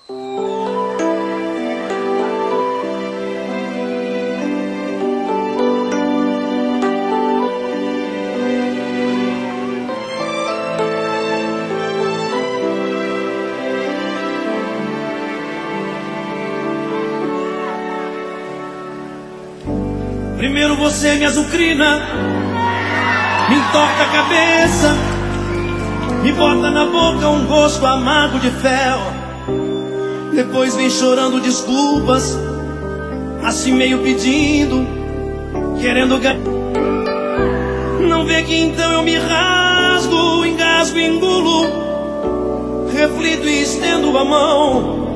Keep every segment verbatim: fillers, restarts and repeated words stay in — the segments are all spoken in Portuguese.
Primeiro você me azucrina, me entorta a cabeça, me bota na boca um gosto amargo de fel. Depois vem chorando desculpas, assim meio pedindo, querendo ganhar. Não vê que então eu me rasgo, engasgo e engulo, reflito e estendo a mão.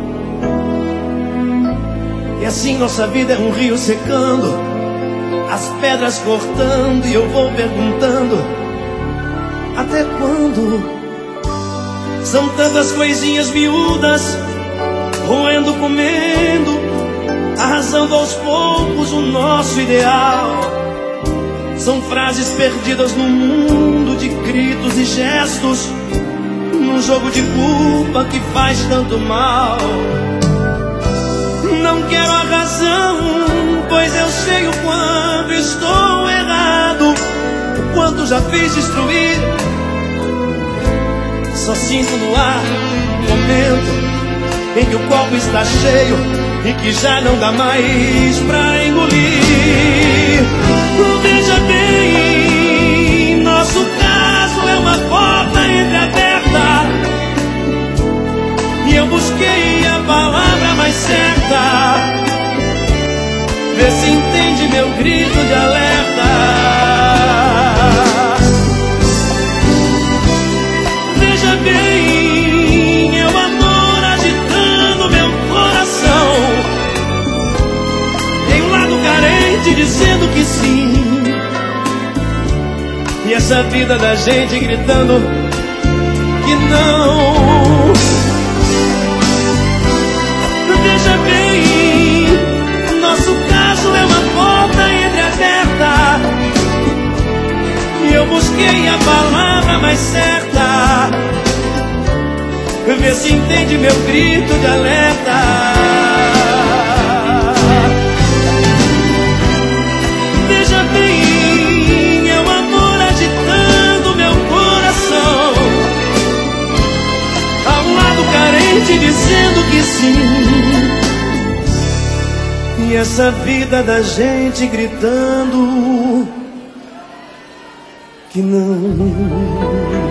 E assim nossa vida é um rio secando, as pedras cortando, e eu vou perguntando: até quando? São tantas coisinhas miúdas, roendo, comendo, arrasando aos poucos o nosso ideal. São frases perdidas no mundo de gritos e gestos, num jogo de culpa que faz tanto mal. Não quero a razão, pois eu sei o quanto estou errado, o quanto já fiz destruir. Só sinto no ar um momento em que o copo está cheio e que já não dá mais pra engolir. Veja bem, nosso caso é uma porta entreaberta, e eu busquei a palavra mais certa. Vê se entende meu grito de alerta. Veja bem, é o amor agitando meu coração. Tem um lado carente dizendo que sim, e essa vida da gente gritando que não. Veja bem, nosso caso é uma porta entreaberta, e eu busquei a palavra mais certa. Vê se entende meu grito de alerta. Veja bem, é o amor agitando meu coração. Há um lado carente dizendo que sim, e essa vida da gente gritando que não.